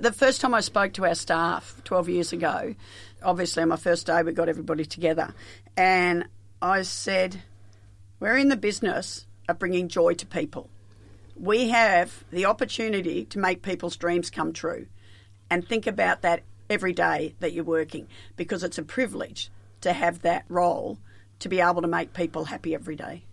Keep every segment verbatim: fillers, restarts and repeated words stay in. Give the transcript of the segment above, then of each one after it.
The first time I spoke to our staff twelve years ago, obviously on my first day we got everybody together, and I said, we're in the business of bringing joy to people. We have the opportunity to make people's dreams come true, and think about that every day that you're working, because it's a privilege to have that role, to be able to make people happy every day.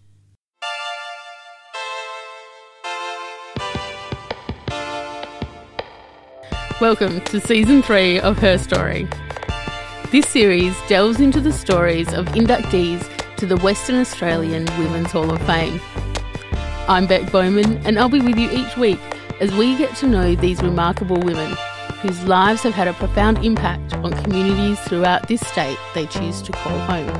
Welcome to Season three of Her Story. This series delves into the stories of inductees to the Western Australian Women's Hall of Fame. I'm Beck Bowman, and I'll be with you each week as we get to know these remarkable women whose lives have had a profound impact on communities throughout this state they choose to call home.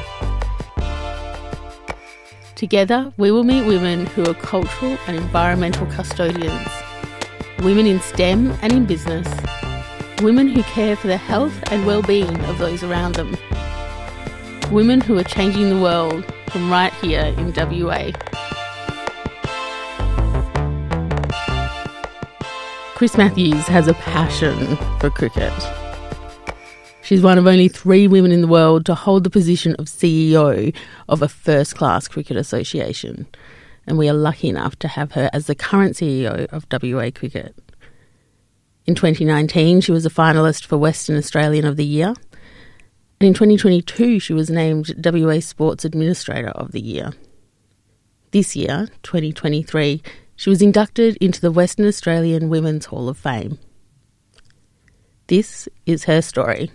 Together, we will meet women who are cultural and environmental custodians, women in STEM and in business, women who care for the health and well-being of those around them, women who are changing the world from right here in W A. Chris Matthews has a passion for cricket. She's one of only three women in the world to hold the position of C E O of a first-class cricket association, and we are lucky enough to have her as the current C E O of W A Cricket. In twenty nineteen, she was a finalist for Western Australian of the Year, and in twenty twenty-two, she was named W A Sports Administrator of the Year. This year, twenty twenty-three, she was inducted into the Western Australian Women's Hall of Fame. This is her story.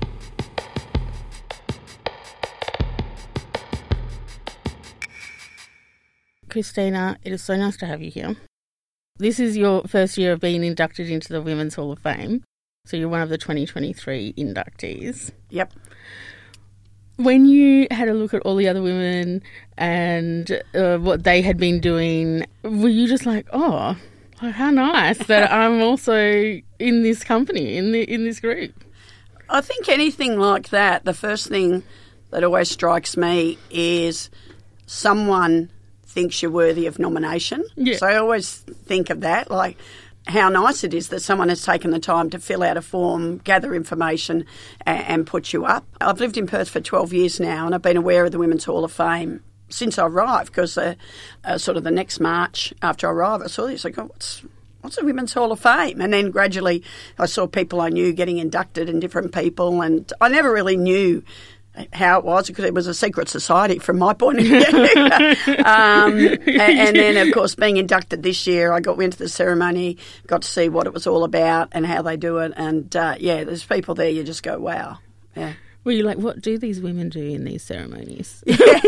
Christina, it is so nice to have you here. This is your first year of being inducted into the Women's Hall of Fame, so you're one of the twenty twenty-three inductees. Yep. When you had a look at all the other women and uh, what they had been doing, were you just like, oh, how nice that I'm also in this company, in the in this group? I think anything like that, the first thing that always strikes me is someone thinks you're worthy of nomination. Yeah. So I always think of that, like how nice it is that someone has taken the time to fill out a form, gather information and, and put you up. I've lived in Perth for twelve years now, and I've been aware of the Women's Hall of Fame since I arrived, because uh, uh, sort of the next March after I arrived, I saw this, I go, what's, what's the Women's Hall of Fame? And then gradually I saw people I knew getting inducted and different people, and I never really knew how it was, because it was a secret society from my point of view. um, and, and then, of course, being inducted this year, I got went to the ceremony, got to see what it was all about and how they do it. And, uh, yeah, there's people there, you just go, wow. Yeah. Were you like, what do these women do in these ceremonies?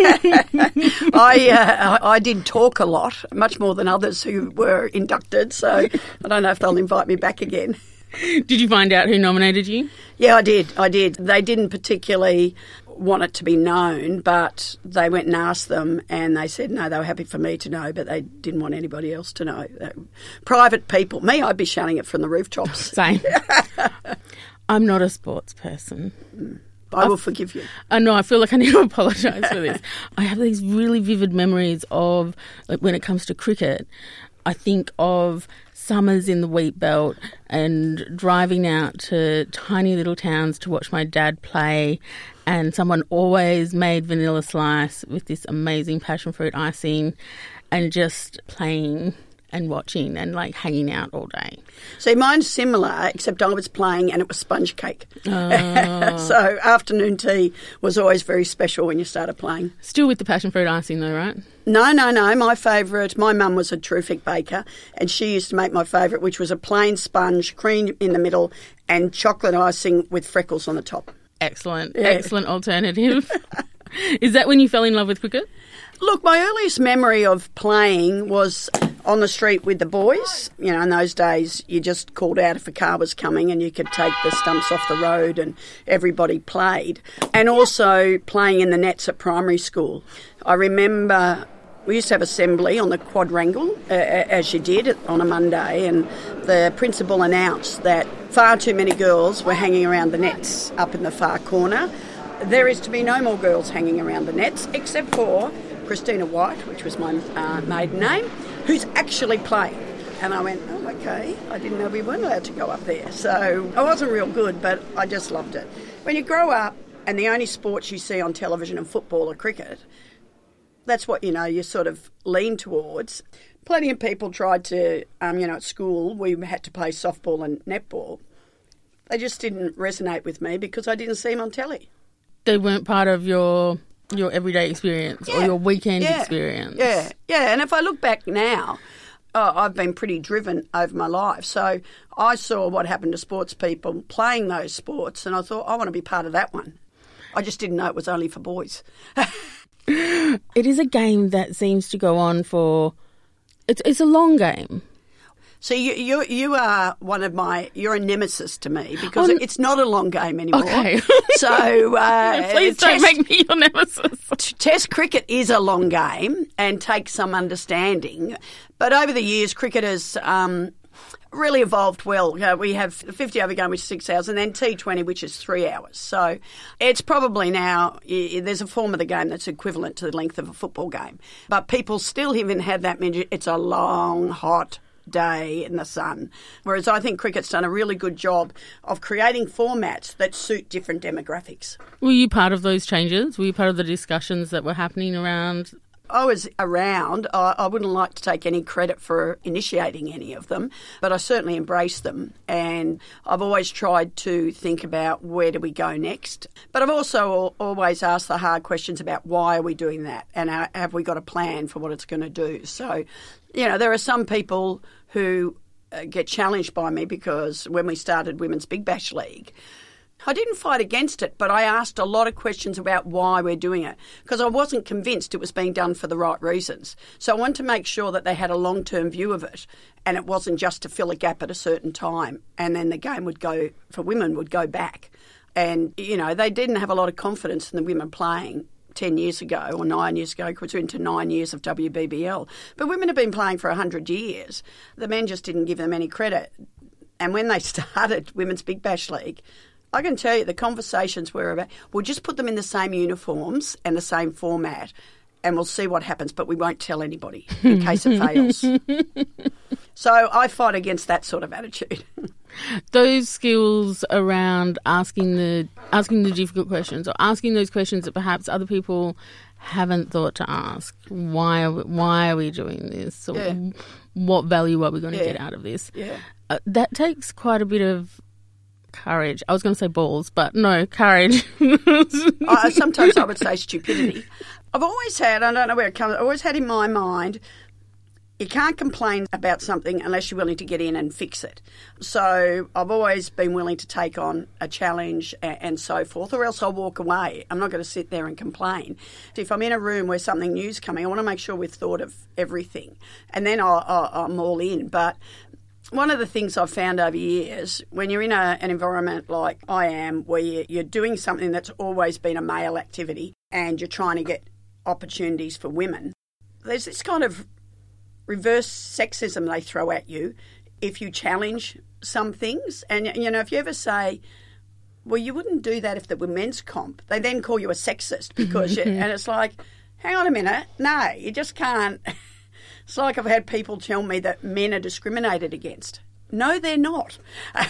I, uh, I I did talk a lot, much more than others who were inducted, so I don't know if they'll invite me back again. Did you find out who nominated you? Yeah, I did. I did. They didn't particularly want it to be known, but they went and asked them, and they said no, they were happy for me to know, but they didn't want anybody else to know. Private people. Me, I'd be shouting it from the rooftops. Same. I'm not a sports person. Mm. I will forgive you. I know, I feel like I need to apologise for this. I have these really vivid memories of, like, when it comes to cricket, I think of summers in the wheat belt and driving out to tiny little towns to watch my dad play, and someone always made vanilla slice with this amazing passion fruit icing, and just playing and watching and like hanging out all day. See, mine's similar, except I was playing and it was sponge cake. Oh. So afternoon tea was always very special when you started playing. Still with the passion fruit icing though, right? No, no, no. My favourite, my mum was a terrific baker, and she used to make my favourite, which was a plain sponge, cream in the middle and chocolate icing with freckles on the top. Excellent, yeah. excellent alternative. Is that when you fell in love with cricket? Look, my earliest memory of playing was on the street with the boys. You know, in those days, you just called out if a car was coming and you could take the stumps off the road and everybody played. And also playing in the nets at primary school. I remember we used to have assembly on the quadrangle, uh, as you did on a Monday, and the principal announced that far too many girls were hanging around the nets up in the far corner. There is to be no more girls hanging around the nets, except for Christina White, which was my uh, maiden name, who's actually playing. And I went, oh my okay, I didn't know we weren't allowed to go up there. So I wasn't real good, but I just loved it. When you grow up and the only sports you see on television and football are cricket, that's what, you know, you sort of lean towards. Plenty of people tried to, um, you know, at school, we had to play softball and netball. They just didn't resonate with me because I didn't see them on telly. They weren't part of your your everyday experience yeah. or your weekend yeah. experience. Yeah, yeah. And if I look back now, oh, I've been pretty driven over my life. So I saw what happened to sports people playing those sports and I thought, I want to be part of that one. I just didn't know it was only for boys. It is a game that seems to go on for... It's it's a long game. So you you you are one of my you're a nemesis to me because um, it's not a long game anymore. Okay. So uh, please don't test, make me your nemesis. Test cricket is a long game and takes some understanding, but over the years, cricket has um, really evolved well. You know, we have the fifty over game, which is six hours, and then T twenty, which is three hours. So it's probably now, there's a form of the game that's equivalent to the length of a football game. But people still even have that, it's a long, hot day in the sun. Whereas I think cricket's done a really good job of creating formats that suit different demographics. Were you part of those changes? Were you part of the discussions that were happening around... I was around. I, I wouldn't like to take any credit for initiating any of them, but I certainly embraced them. And I've always tried to think about where do we go next. But I've also always asked the hard questions about why are we doing that and have we got a plan for what it's going to do. So, you know, there are some people who get challenged by me because when we started Women's Big Bash League, I didn't fight against it, but I asked a lot of questions about why we're doing it because I wasn't convinced it was being done for the right reasons. So I wanted to make sure that they had a long-term view of it and it wasn't just to fill a gap at a certain time and then the game would go, for women, would go back. And, you know, they didn't have a lot of confidence in the women playing ten years ago or nine years ago because we're into nine years of W B B L. But women have been playing for one hundred years. The men just didn't give them any credit. And when they started Women's Big Bash League, I can tell you the conversations were about, we'll just put them in the same uniforms and the same format and we'll see what happens, but we won't tell anybody in case it fails. So I fight against that sort of attitude. Those skills around asking the asking the difficult questions or asking those questions that perhaps other people haven't thought to ask. Why are we, why are we doing this? Or yeah. What value are we going to yeah. get out of this? Yeah. Uh, that takes quite a bit of courage. I was going to say balls, but no, courage. uh, sometimes I would say stupidity. I've always had, I don't know where it comes, I've always had in my mind, you can't complain about something unless you're willing to get in and fix it. So I've always been willing to take on a challenge and, and so forth, or else I'll walk away. I'm not going to sit there and complain. If I'm in a room where something new's coming, I want to make sure we've thought of everything. And then I'll, I'll, I'm all in. But one of the things I've found over years, when you're in a, an environment like I am, where you, you're doing something that's always been a male activity and you're trying to get opportunities for women, there's this kind of reverse sexism they throw at you if you challenge some things. And, you know, if you ever say, well, you wouldn't do that if there were men's comp, they then call you a sexist because, you, and it's like, hang on a minute, no, you just can't. It's like I've had people tell me that men are discriminated against. No, they're not. I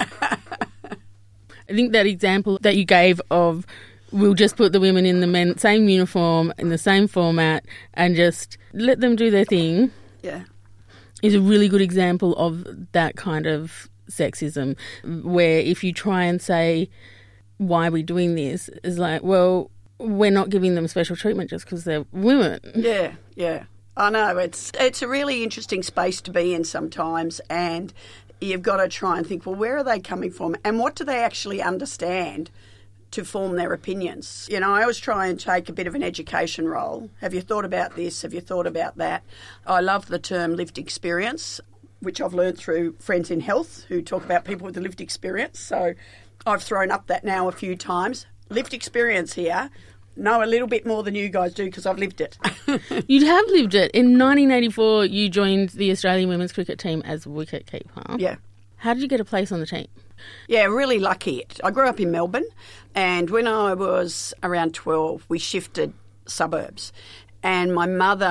think that example that you gave of we'll just put the women in the men, same uniform, in the same format, and just let them do their thing, yeah, is a really good example of that kind of sexism, where if you try and say, why are we doing this, is like, well, we're not giving them special treatment just because they're women. Yeah, yeah. I know, it's it's a really interesting space to be in sometimes, and you've got to try and think, well, where are they coming from and what do they actually understand to form their opinions? You know, I always try and take a bit of an education role. Have you thought about this? Have you thought about that? I love the term lived experience, which I've learned through friends in health who talk about people with a lived experience. So I've thrown up that now a few times. Lived experience here. Know a little bit more than you guys do because I've lived it. You have lived it. In nineteen eighty-four, you joined the Australian women's cricket team as wicketkeeper. Yeah. How did you get a place on the team? Yeah, really lucky. I grew up in Melbourne, and when I was around twelve, we shifted suburbs. And my mother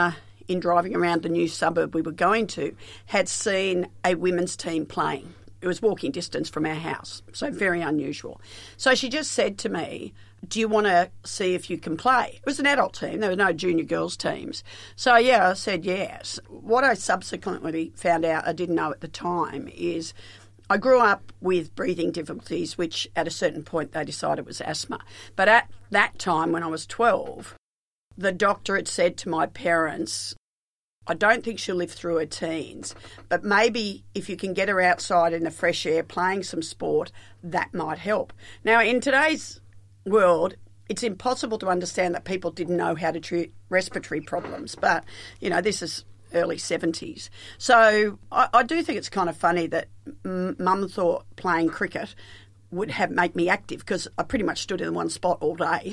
in driving around the new suburb we were going to, had seen a women's team playing. It was walking distance from our house, so very unusual. So she just said to me, do you want to see if you can play? It was an adult team. There were no junior girls teams. So, yeah, I said yes. What I subsequently found out, I didn't know at the time, is I grew up with breathing difficulties, which at a certain point they decided was asthma. But at that time, when I was twelve, the doctor had said to my parents, I don't think she'll live through her teens, but maybe if you can get her outside in the fresh air playing some sport, that might help. Now, in today's world, it's impossible to understand that people didn't know how to treat respiratory problems, but, you know, this is early seventies. So I, I do think it's kind of funny that m- Mum thought playing cricket would have make me active, because I pretty much stood in one spot all day.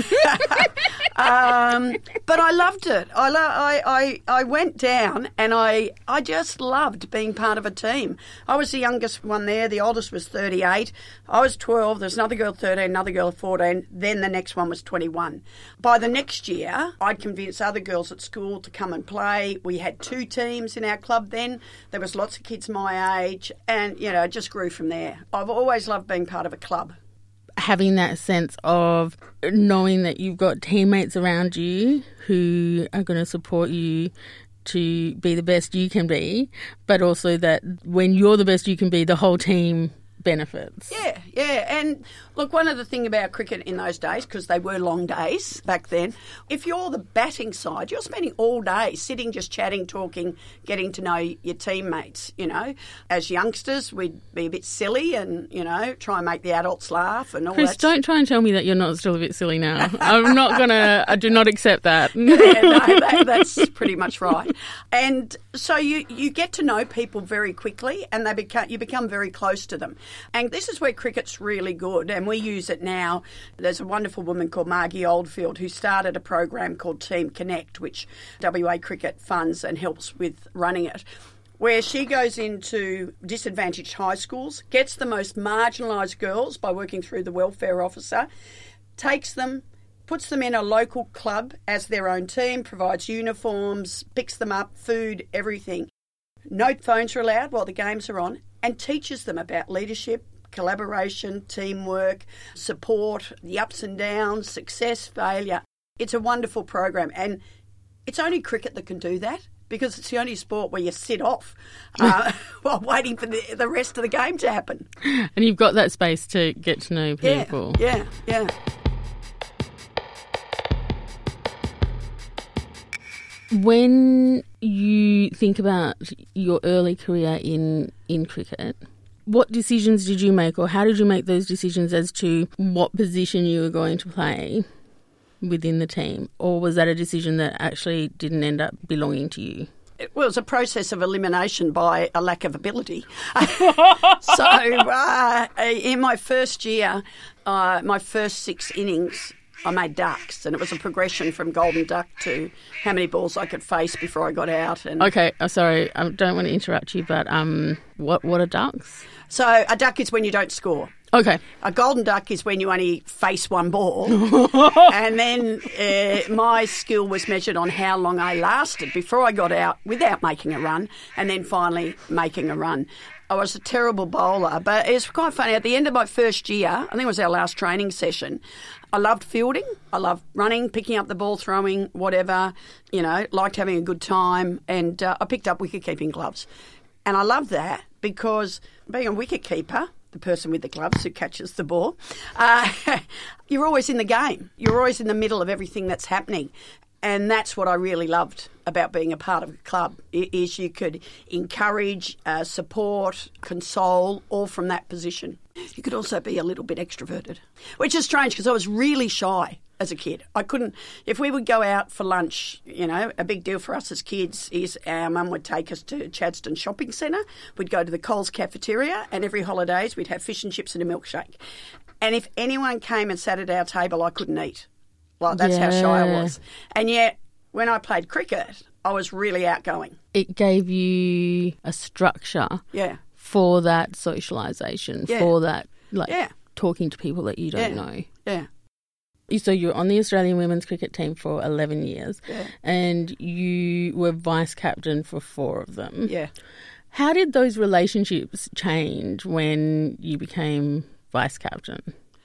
um, but I loved it. I, lo- I, I, I went down and I, I just loved being part of a team. I was the youngest one there. The oldest was thirty-eight. I was twelve. There's another girl thirteen, another girl fourteen. Then the next one was twenty-one. By the next year, I'd convinced other girls at school to come and play. We had two teams in our club then. There was lots of kids my age, and, you know, it just grew from there. I've always loved being part of a club. Having that sense of knowing that you've got teammates around you who are going to support you to be the best you can be, but also that when you're the best you can be, the whole team benefits. Yeah, yeah. And look, one of the things about cricket in those days, because they were long days back then, if you're the batting side, you're spending all day sitting, just chatting, talking, getting to know your teammates, you know. As youngsters, we'd be a bit silly and, you know, try and make the adults laugh and all Chris, that. don't try and tell me that you're not still a bit silly now. I'm not going to, I do not accept that. Yeah, no, that, that's pretty much right. And so you, you get to know people very quickly, and they become, you become very close to them. And this is where cricket's really good, and we use it now. There's a wonderful woman called Margie Oldfield who started a program called Team Connect, which W A Cricket funds and helps with running it, where she goes into disadvantaged high schools, gets the most marginalised girls by working through the welfare officer, takes them, puts them in a local club as their own team, provides uniforms, picks them up, food, everything. No phones are allowed while the games are on, and teaches them about leadership, collaboration, teamwork, support, the ups and downs, success, failure. It's a wonderful program, and it's only cricket that can do that, because it's the only sport where you sit off uh, while waiting for the, the rest of the game to happen. And you've got that space to get to know people. Yeah, yeah, yeah. When you think about your early career in, in cricket, what decisions did you make, or how did you make those decisions as to what position you were going to play within the team? Or was that a decision that actually didn't end up belonging to you? Well, it was a process of elimination by a lack of ability. so uh, in my first year, uh, my first six innings, I made ducks, and it was a progression from golden duck to how many balls I could face before I got out. And okay, uh, sorry, I don't want to interrupt you, but um, what what are ducks? So a duck is when you don't score. Okay. A golden duck is when you only face one ball. And then uh, my skill was measured on how long I lasted before I got out without making a run, and then finally making a run. I was a terrible bowler, but it's quite funny. At the end of my first year, I think it was our last training session, I loved fielding. I loved running, picking up the ball, throwing, whatever, you know, liked having a good time. And uh, I picked up wicket-keeping gloves. And I loved that because being a wicket-keeper, the person with the gloves who catches the ball, uh, you're always in the game. You're always in the middle of everything that's happening. And that's what I really loved about being a part of a club, is you could encourage, uh, support, console, all from that position. You could also be a little bit extroverted, which is strange because I was really shy as a kid. I couldn't, if we would go out for lunch, you know, a big deal for us as kids is our mum would take us to Chadstone Shopping Centre. We'd go to the Coles cafeteria, and every holidays we'd have fish and chips and a milkshake. And if anyone came and sat at our table, I couldn't eat. Like, that's yeah. how shy I was. And yet, when I played cricket, I was really outgoing. It gave you a structure yeah. for that socialisation, yeah. for that, like, yeah. talking to people that you don't yeah. know. Yeah. So you were on the Australian women's cricket team for eleven years, yeah. and you were vice captain for four of them. Yeah. How did those relationships change when you became vice captain?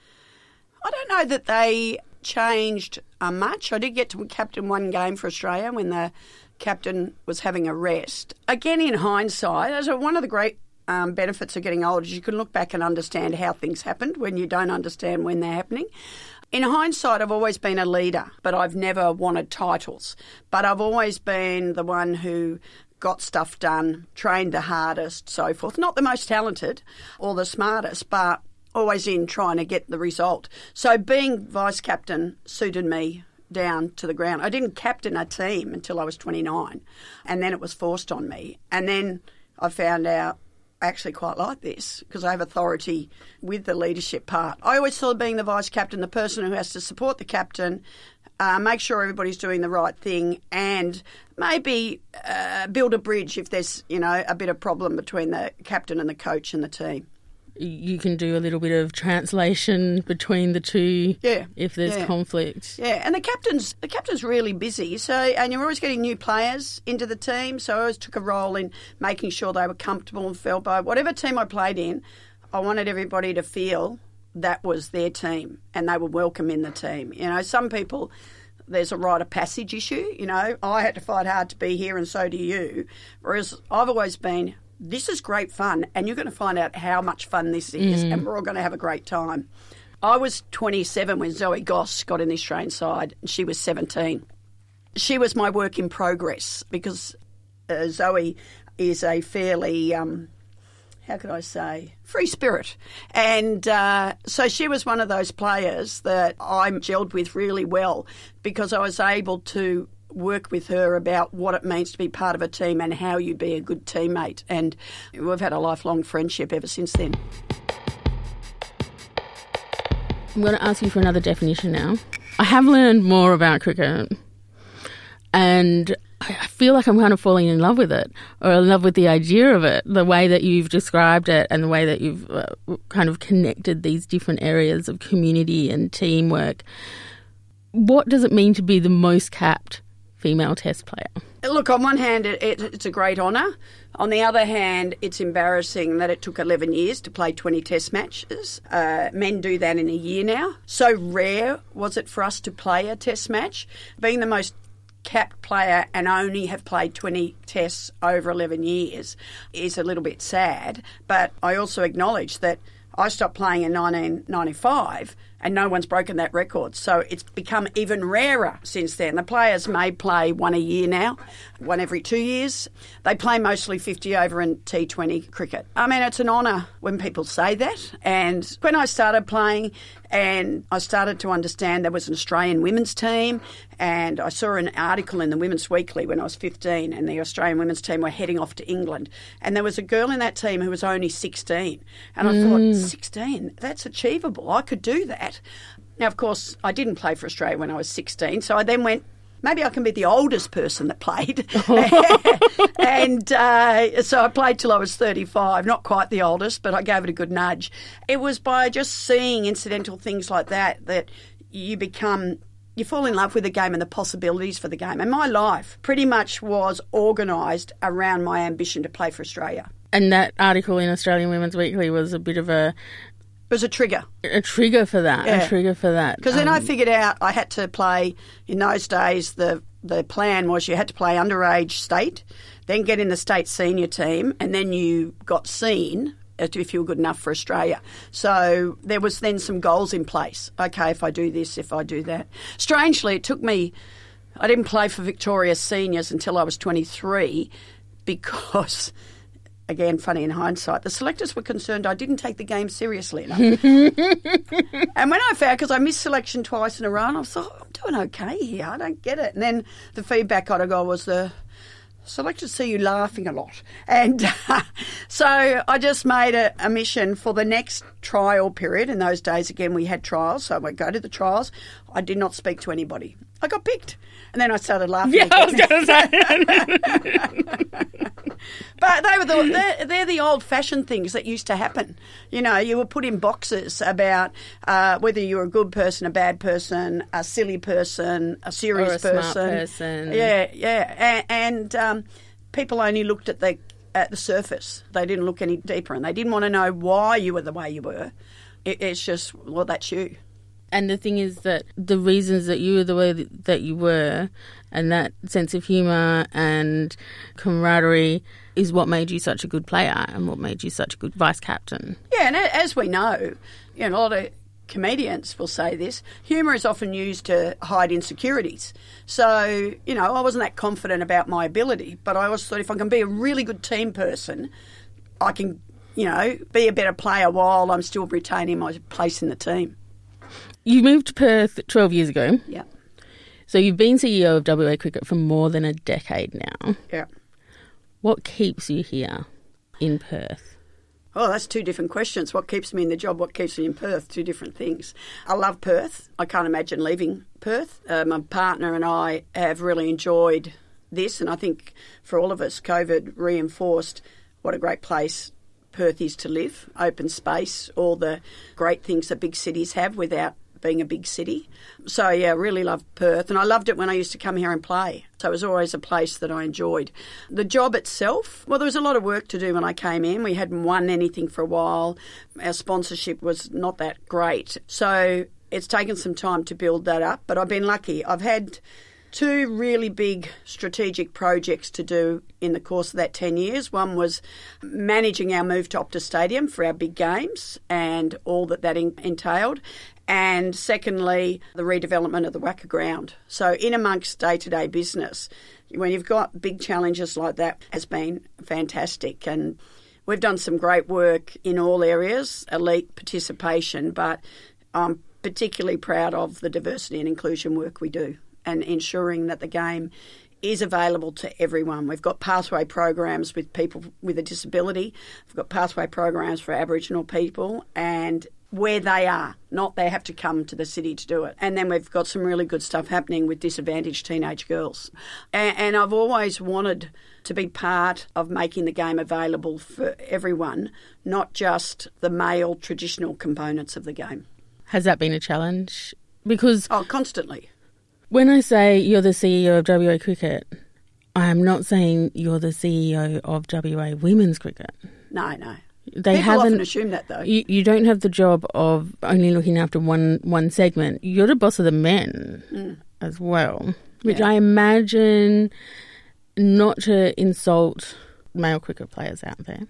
I don't know that they changed uh, much. I did get to captain one game for Australia when the captain was having a rest. Again, in hindsight, as one of the great um, benefits of getting older is you can look back and understand how things happened when you don't understand when they're happening. In hindsight, I've always been a leader, but I've never wanted titles. But I've always been the one who got stuff done, trained the hardest, so forth. Not the most talented or the smartest, but always in trying to get the result. So being vice captain suited me down to the ground. I didn't captain a team until I was twenty-nine, and then it was forced on me. And then I found out I actually quite like this because I have authority with the leadership part. I always saw being the vice captain, the person who has to support the captain, uh, make sure everybody's doing the right thing, and maybe uh, build a bridge if there's, you know, a bit of problem between the captain and the coach and the team. You can do a little bit of translation between the two, yeah, if there's yeah. conflict. Yeah, and the captain's the captain's really busy. So, and you're always getting new players into the team. So I always took a role in making sure they were comfortable and felt by whatever team I played in. I wanted everybody to feel that was their team and they were welcome in the team. You know, some people, there's a rite of passage issue. You know, I had to fight hard to be here, and so do you. Whereas I've always been, this is great fun, and you're going to find out how much fun this is, mm. and we're all going to have a great time. I was twenty-seven when Zoe Goss got in the Australian side, and she was seventeen. She was my work in progress because uh, Zoe is a fairly, um, how could I say, free spirit. And uh, so she was one of those players that I gelled with really well because I was able to work with her about what it means to be part of a team and how you be a good teammate. And we've had a lifelong friendship ever since then. I'm going to ask you for another definition now. I have learned more about cricket and I feel like I'm kind of falling in love with it, or in love with the idea of it, the way that you've described it and the way that you've uh, kind of connected these different areas of community and teamwork. What does it mean to be the most capped female test player? Look, on one hand, it, it, it's a great honour. On the other hand, it's embarrassing that it took eleven years to play twenty test matches. Uh, men do that in a year now. So rare was it for us to play a test match. Being the most capped player and only have played twenty tests over eleven years is a little bit sad. But I also acknowledge that I stopped playing in nineteen ninety-five and no one's broken that record. So it's become even rarer since then. The players may play one a year now, one every two years. They play mostly fifty over in T twenty cricket. I mean, it's an honour when people say that. And when I started playing and I started to understand there was an Australian women's team, and I saw an article in the Women's Weekly when I was fifteen, and the Australian women's team were heading off to England. And there was a girl in that team who was only sixteen. And I mm. thought, sixteen, that's achievable. I could do that. Now, of course, I didn't play for Australia when I was sixteen, so I then went, maybe I can be the oldest person that played. and uh, so I played till I was thirty-five, not quite the oldest, but I gave it a good nudge. It was by just seeing incidental things like that that you become, you fall in love with the game and the possibilities for the game. And my life pretty much was organised around my ambition to play for Australia. And that article in Australian Women's Weekly was a bit of a... It was a trigger. A trigger for that, yeah. a trigger for that. Because then um, I figured out I had to play, in those days, the the plan was you had to play underage state, then get in the state senior team, and then you got seen if you were good enough for Australia. So there was then some goals in place. Okay, if I do this, if I do that. Strangely, it took me, I didn't play for Victoria Seniors until I was twenty-three because... Again, funny in hindsight, the selectors were concerned I didn't take the game seriously enough. And when I found, because I missed selection twice in a row, and I thought, oh, I'm doing okay here, I don't get it. And then the feedback I got was the selectors see you laughing a lot. And uh, so I just made a, a mission for the next trial period. In those days, again, we had trials, so I would go to the trials. I did not speak to anybody. I got picked. And then I started laughing yeah, again. I was going to say. But they were the, they're, they're the old-fashioned things that used to happen. You know, you were put in boxes about uh, whether you were a good person, a bad person, a silly person, a serious or a person. smart person. Yeah, yeah. And, and um, people only looked at the at the surface. They didn't look any deeper, and they didn't want to know why you were the way you were. It, it's just, well, that's you. And the thing is that the reasons that you were the way that you were, and that sense of humour and camaraderie is what made you such a good player and what made you such a good vice captain. Yeah, and as we know, you know, a lot of comedians will say this, humour is often used to hide insecurities. So, you know, I wasn't that confident about my ability, but I always thought if I can be a really good team person, I can, you know, be a better player while I'm still retaining my place in the team. You moved to Perth twelve years ago. Yeah. So you've been C E O of W A Cricket for more than a decade now. Yeah. What keeps you here in Perth? Oh, that's two different questions. What keeps me in the job, what keeps me in Perth, two different things. I love Perth. I can't imagine leaving Perth. Uh, my partner and I have really enjoyed this, and I think for all of us, COVID reinforced what a great place Perth is to live. Open space, all the great things that big cities have without being a big city. So, yeah, I really love Perth, and I loved it when I used to come here and play. So it was always a place that I enjoyed. The job itself, well, there was a lot of work to do when I came in. We hadn't won anything for a while. Our sponsorship was not that great. So it's taken some time to build that up, but I've been lucky. I've had two really big strategic projects to do in the course of that ten years. One was managing our move to Optus Stadium for our big games and all that that entailed. And secondly, the redevelopment of the Wacker ground. So in amongst day-to-day business, when you've got big challenges like that, has been fantastic. And we've done some great work in all areas, elite participation, but I'm particularly proud of the diversity and inclusion work we do and ensuring that the game is available to everyone. We've got pathway programs with people with a disability. We've got pathway programs for Aboriginal people and where they are, not they have to come to the city to do it. And then we've got some really good stuff happening with disadvantaged teenage girls. And, and I've always wanted to be part of making the game available for everyone, not just the male traditional components of the game. Has that been a challenge? Because Oh, constantly. When I say you're the C E O of W A Cricket, I am not saying you're the C E O of W A Women's Cricket. No, no. They People haven't, often assume that, though. You, you don't have the job of only looking after one, one segment. You're the boss of the men mm. as well, which yeah. I imagine, not to insult male cricket players out there.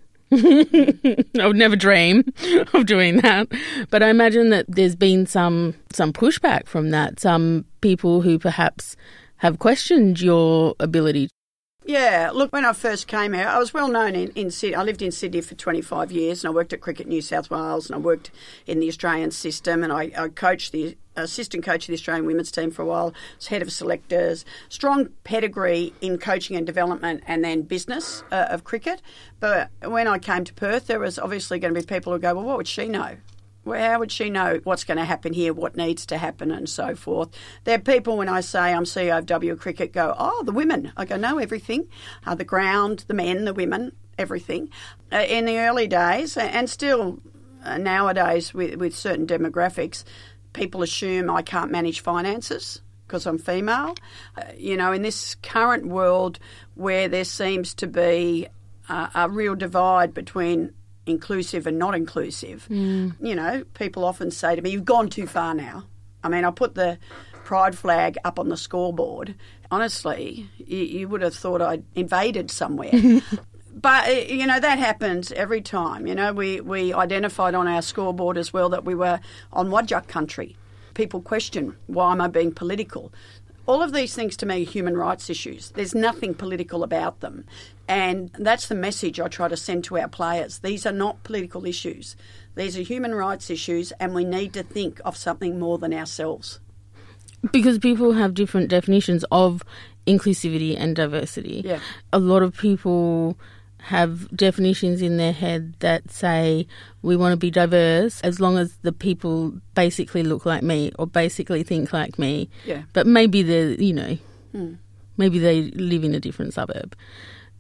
I would never dream of doing that. But I imagine that there's been some some pushback from that, some people who perhaps have questioned your ability. Yeah, look, when I first came here, I was well known in, in Sydney. I lived in Sydney for twenty-five years and I worked at Cricket New South Wales and I worked in the Australian system and I, I coached the assistant coach of the Australian women's team for a while, was head of selectors, strong pedigree in coaching and development and then business uh, of cricket. But when I came to Perth, there was obviously going to be people who go, well, what would she know? Well, how would she know what's going to happen here, what needs to happen and so forth? There are people, when I say I'm C E O of W Cricket, go, oh, the women. I go, no, everything. Uh, the ground, the men, the women, everything. Uh, in the early days, and still uh, nowadays with, with certain demographics, people assume I can't manage finances because I'm female. Uh, you know, in this current world where there seems to be uh, a real divide between inclusive and not inclusive. Mm. You know, people often say to me, you've gone too far now. I mean, I put the pride flag up on the scoreboard. Honestly, you, you would have thought I'd invaded somewhere. But, you know, that happens every time. You know, we, we identified on our scoreboard as well that we were on Wadjuk country. People question, why am I being political? All of these things to me are human rights issues. There's nothing political about them. And that's the message I try to send to our players. These are not political issues. These are human rights issues and we need to think of something more than ourselves. Because people have different definitions of inclusivity and diversity. Yeah. A lot of people have definitions in their head that say we want to be diverse as long as the people basically look like me or basically think like me. Yeah. But maybe they're, you know, hmm. maybe they live in a different suburb.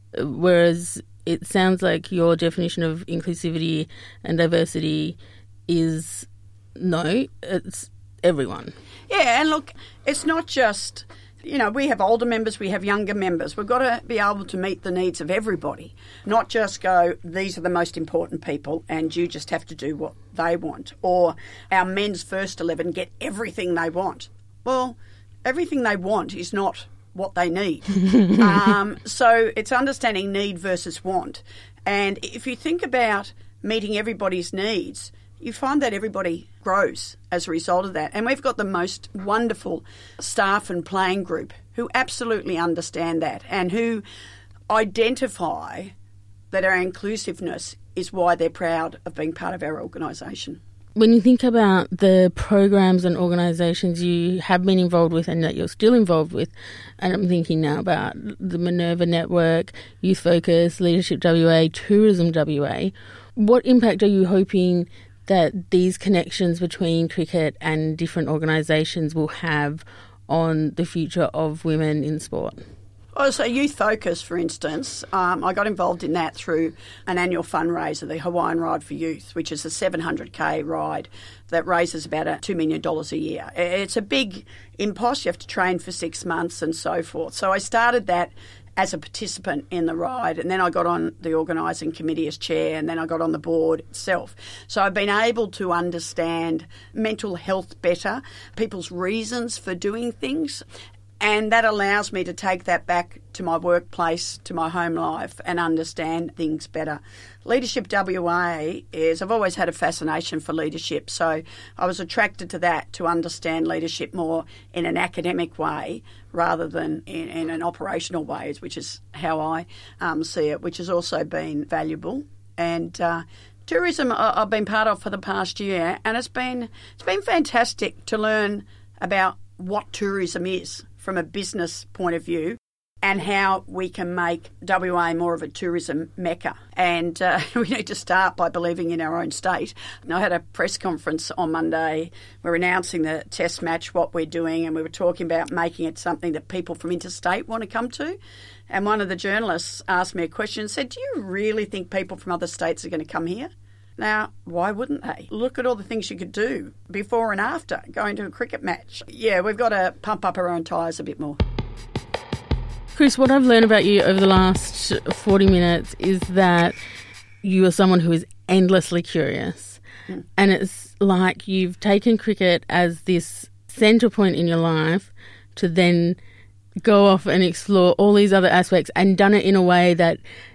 whereas it sounds like your definition of inclusivity and diversity is no, it's everyone. Yeah, and look, it's not just, you know, we have older members, we have younger members. We've got to be able to meet the needs of everybody, not just go, these are the most important people and you just have to do what they want. Or our men's first eleven get everything they want. Well, everything they want is not what they need. um, so it's understanding need versus want. And if you think about meeting everybody's needs, you find that everybody grows as a result of that. And we've got the most wonderful staff and playing group who absolutely understand that and who identify that our inclusiveness is why they're proud of being part of our organisation. When you think about the programs and organisations you have been involved with and that you're still involved with, and I'm thinking now about the Minerva Network, Youth Focus, Leadership W A, Tourism W A, what impact are you hoping that these connections between cricket and different organisations will have on the future of women in sport? Oh, so Youth Focus, for instance, um, I got involved in that through an annual fundraiser, the Hawaiian Ride for Youth, which is a seven hundred k ride that raises about two million dollars a year. It's a big impost. You have to train for six months and so forth. So I started that as a participant in the ride, and then I got on the organising committee as chair, and then I got on the board itself. So I've been able to understand mental health better, people's reasons for doing things, and that allows me to take that back to my workplace, to my home life, and understand things better. Leadership W A is, I've always had a fascination for leadership, so I was attracted to that, to understand leadership more in an academic way rather than in, in an operational way, which is how I um, see it, which has also been valuable. And uh, tourism I've been part of for the past year, and it's been it's been fantastic to learn about what tourism is from a business point of view and how we can make W A more of a tourism mecca. And uh, we need to start by believing in our own state. And I had a press conference on Monday. We're announcing the test match, what we're doing, and we were talking about making it something that people from interstate want to come to. And one of the journalists asked me a question and said, do you really think people from other states are going to come here? Now, why wouldn't they? Look at all the things you could do before and after going to a cricket match. Yeah, we've got to pump up our own tyres a bit more. Chris, what I've learned about you over the last forty minutes is that you are someone who is endlessly curious. Mm. And it's like you've taken cricket as this centre point in your life to then go off and explore all these other aspects and done it in a way that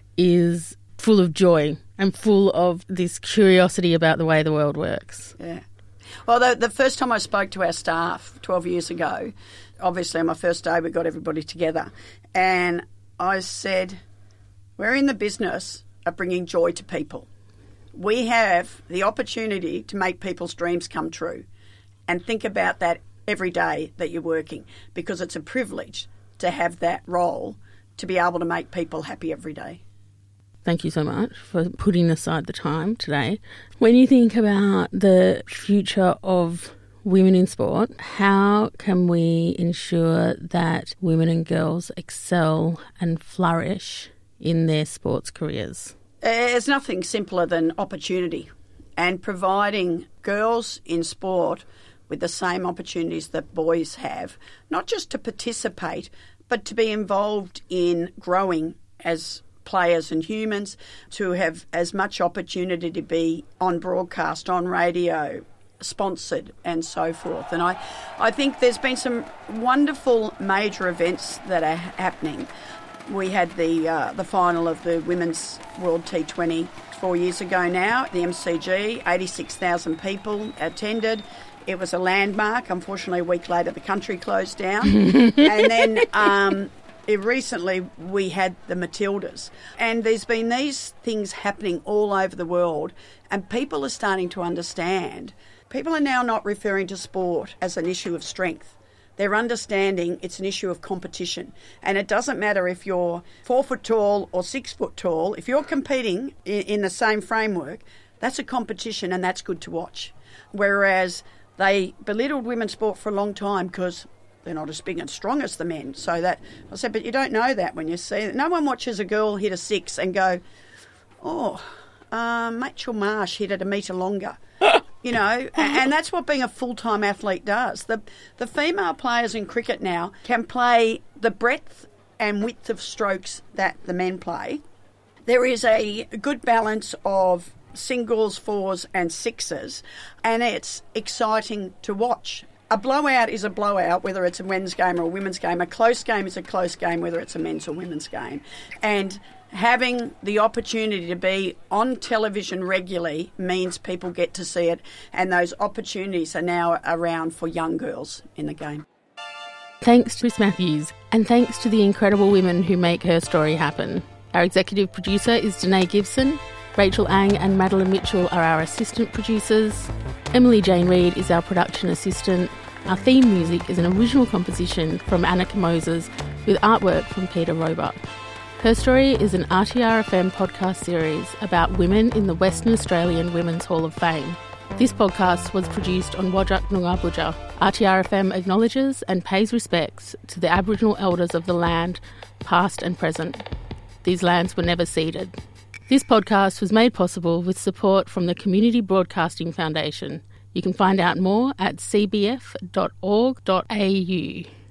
is full of joy and full of this curiosity about the way the world works. Yeah. Well, the, the first time I spoke to our staff twelve years ago, obviously on my first day we got everybody together, and I said, we're in the business of bringing joy to people. We have the opportunity to make people's dreams come true, and think about that every day that you're working, because it's a privilege to have that role to be able to make people happy every day. Thank you so much for putting aside the time today. When you think about the future of women in sport, how can we ensure that women and girls excel and flourish in their sports careers? There's nothing simpler than opportunity, and providing girls in sport with the same opportunities that boys have, not just to participate, but to be involved in growing as players and humans, to have as much opportunity to be on broadcast, on radio, sponsored and so forth. And I, I think there's been some wonderful major events that are happening. We had the uh, the final of the Women's World T twenty four years ago now, the M C G, eighty-six thousand people attended. It was a landmark. Unfortunately, a week later, the country closed down. And then um, it recently we had the Matildas. And there's been these things happening all over the world, and people are starting to understand. People are now not referring to sport as an issue of strength. They're understanding it's an issue of competition. And it doesn't matter if you're four foot tall or six foot tall. If you're competing in, in the same framework, that's a competition, and that's good to watch. Whereas they belittled women's sport for a long time because they're not as big and strong as the men. So that, I said, but you don't know that when you see it. No one watches a girl hit a six and go, oh, um, Rachel Marsh hit it a metre longer. You know, and that's what being a full-time athlete does. The the female players in cricket now can play the breadth and width of strokes that the men play. There is a good balance of singles, fours and sixes, and it's exciting to watch. A blowout is a blowout, whether it's a men's game or a women's game. A close game is a close game, whether it's a men's or women's game. And having the opportunity to be on television regularly means people get to see it, and those opportunities are now around for young girls in the game. Thanks to Chris Matthews, and thanks to the incredible women who make her story happen. Our executive producer is Danae Gibson. Rachel Ang and Madeline Mitchell are our assistant producers. Emily Jane Reid is our production assistant. Our theme music is an original composition from Annika Moses with artwork from Peter Roebuck. Her Story is an R T R F M podcast series about women in the Western Australian Women's Hall of Fame. This podcast was produced on Whadjuk Noongar Boodja. R T R F M acknowledges and pays respects to the Aboriginal elders of the land, past and present. These lands were never ceded. This podcast was made possible with support from the Community Broadcasting Foundation. You can find out more at c b f dot org dot a u.